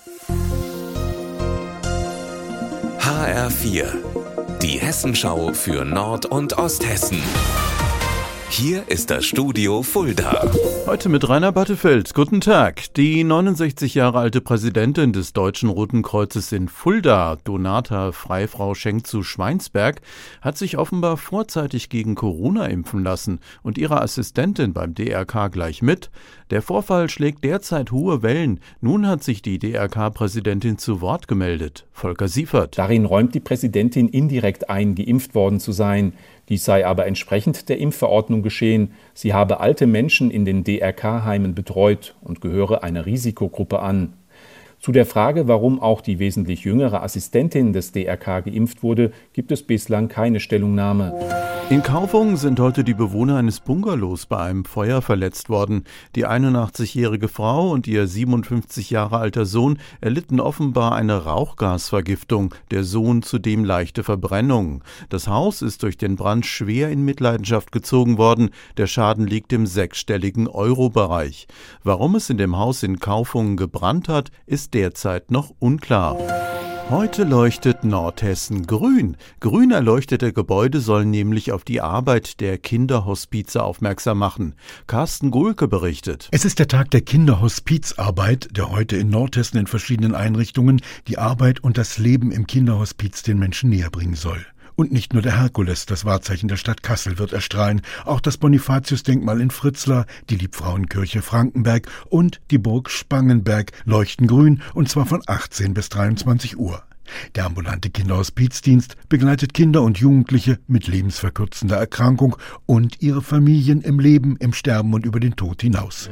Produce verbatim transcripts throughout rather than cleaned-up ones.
H R vier, die Hessenschau für Nord- und Osthessen. Hier ist das Studio Fulda. Heute mit Rainer Battefeld. Guten Tag. Die neunundsechzig Jahre alte Präsidentin des Deutschen Roten Kreuzes in Fulda, Donata Freifrau Schenk zu Schweinsberg, hat sich offenbar vorzeitig gegen Corona impfen lassen und ihre Assistentin beim D R K gleich mit. Der Vorfall schlägt derzeit hohe Wellen. Nun hat sich die D R K-Präsidentin zu Wort gemeldet. Volker Siefert. Darin räumt die Präsidentin indirekt ein, geimpft worden zu sein. Dies sei aber entsprechend der Impfverordnung geschehen. Sie habe alte Menschen in den D R K-Heimen betreut und gehöre einer Risikogruppe an. Zu der Frage, warum auch die wesentlich jüngere Assistentin des D R K geimpft wurde, gibt es bislang keine Stellungnahme. In Kaufungen sind heute die Bewohner eines Bungalows bei einem Feuer verletzt worden. Die einundachtzigjährige Frau und ihr siebenundfünfzig Jahre alter Sohn erlitten offenbar eine Rauchgasvergiftung, der Sohn zudem leichte Verbrennungen. Das Haus ist durch den Brand schwer in Mitleidenschaft gezogen worden. Der Schaden liegt im sechsstelligen Euro-Bereich. Warum es in dem Haus in Kaufungen gebrannt hat, ist derzeit noch unklar. Heute leuchtet Nordhessen grün. Grün erleuchtete Gebäude sollen nämlich auf die Arbeit der Kinderhospize aufmerksam machen. Carsten Gohlke berichtet. Es ist der Tag der Kinderhospizarbeit, der heute in Nordhessen in verschiedenen Einrichtungen die Arbeit und das Leben im Kinderhospiz den Menschen näher bringen soll. Und nicht nur der Herkules, das Wahrzeichen der Stadt Kassel, wird erstrahlen. Auch das Bonifatius-Denkmal in Fritzlar, die Liebfrauenkirche Frankenberg und die Burg Spangenberg leuchten grün, und zwar von achtzehn bis dreiundzwanzig Uhr. Der ambulante Kinderhospizdienst begleitet Kinder und Jugendliche mit lebensverkürzender Erkrankung und ihre Familien im Leben, im Sterben und über den Tod hinaus.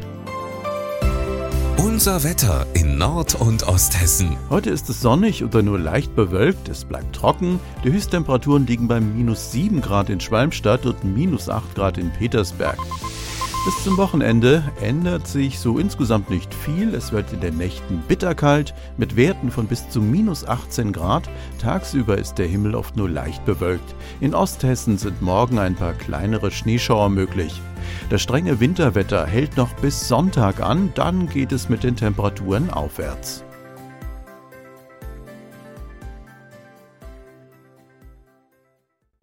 Unser Wetter in Nord- und Osthessen. Heute ist es sonnig oder nur leicht bewölkt, es bleibt trocken. Die Höchsttemperaturen liegen bei minus sieben Grad in Schwalmstadt und minus acht Grad in Petersberg. Bis zum Wochenende ändert sich so insgesamt nicht viel. Es wird in den Nächten bitterkalt mit Werten von bis zu minus achtzehn Grad. Tagsüber ist der Himmel oft nur leicht bewölkt. In Osthessen sind morgen ein paar kleinere Schneeschauer möglich. Das strenge Winterwetter hält noch bis Sonntag an, dann geht es mit den Temperaturen aufwärts.